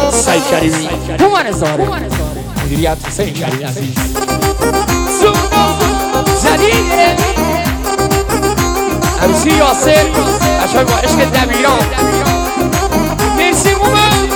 سعید کریمی هومن زاره مدیریت حسین کریمی عزیز جدیده عروسی یاسر اشار با عشق دبیران مرسی هومن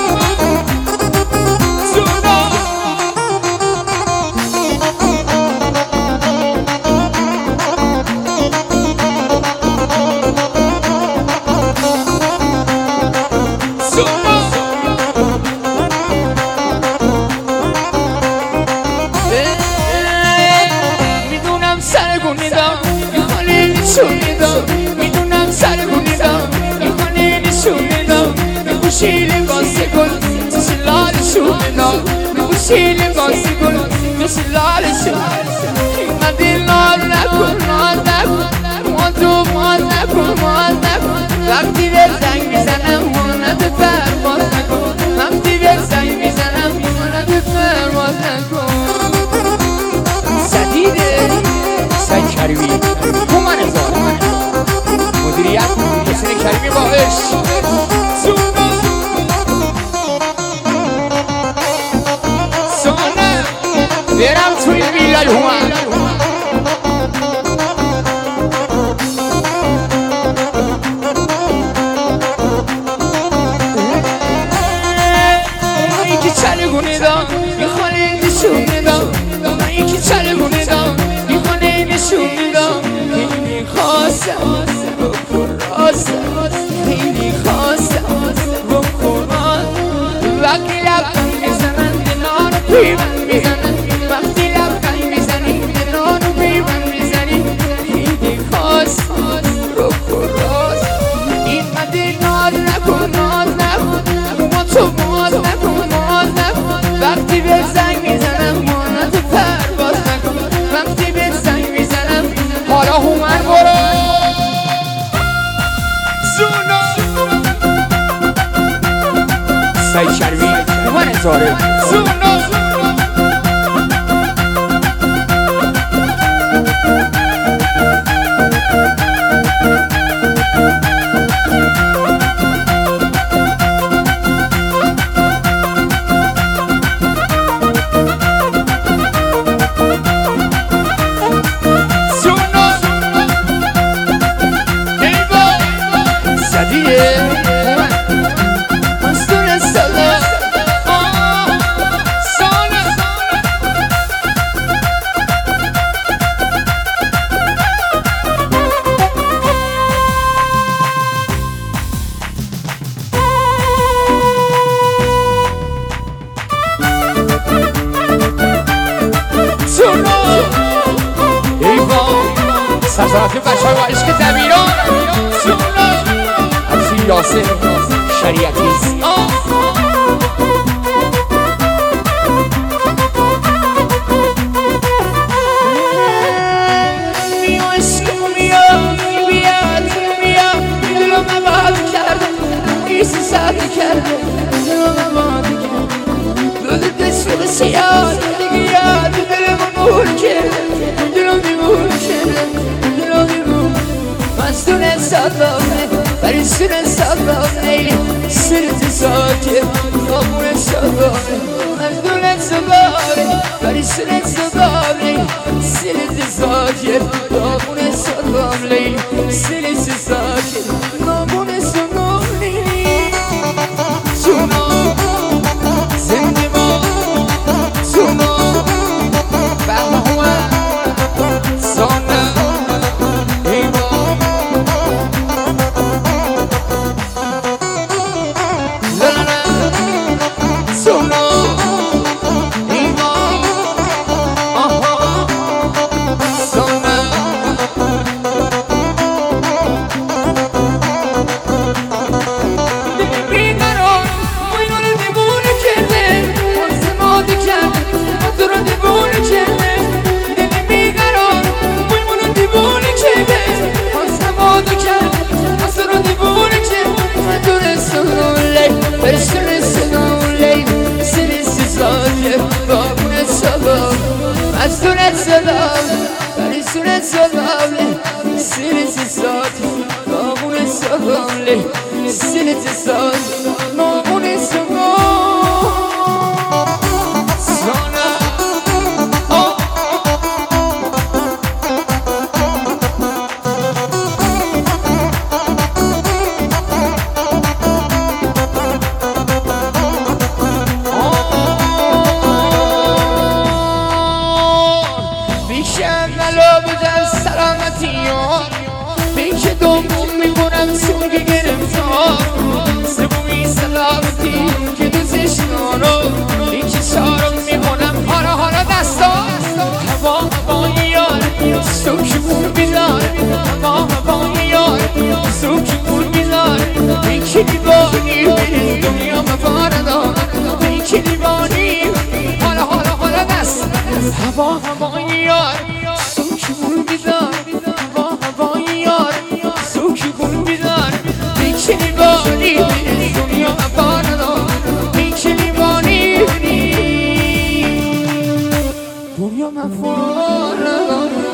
میدونم سرگونی دام میخوانه نشونه دام میگوشی لباس گل مثل لال شونه دام میگوشی لباس گل مثل لال شونه من دل نار نکن نار نکن مال نکن وقتی به زنگ میزنم مانند پرواز نکن وقتی به زنگ میزنم مانند پرواز نکن جدیده سعید کریمی هومن زاره مدیریت حسین کریمی با عشق سانه برم توی ویلای هومن من یکی چلگونه دام میخوانه نشونه دام من یکی چلگونه دام میخوانه نشونه دام خیلی خواستم خیلی خواستم رو قرآن وقتی لبخند میزنن دلان رو پیوند میزنن وقتی لبخند میزنی دلان رو پیوند میزنی خیلی خواستم رو قرآن این مدی ناز نکن با تو باز نکن وقتی به زنگ میزنم مانت پرواز نکن وقتی به زنگ میزنم حالا هومن برو سعید کریمی هومن زاره سلطنتی بچه های با عشق دبیران عروسی یاسر شریعتیز دلو مباد کرده ایسی ساده کرده دلو مباد کرده دل دست سیاد دیگه یاد دلمو نور کرده دلو نور کرده مستون صدامه پریستون صدامه سرت ساکه نامون صدامه مستون صدامه پریستون صدامه سرت ساکه نامون صدامه سرت ساکه نامون صدامه سونا زنده ما سونا بهمه سانا لیوانی دنیا مفاردا پیچ لیوانی حالا دست هوای یار سوکی گل بیدار هوای یار سوکی گل بیدار پیچ لیوانی دنیا مفاردا پیچ لیوانی دنیا مفاردا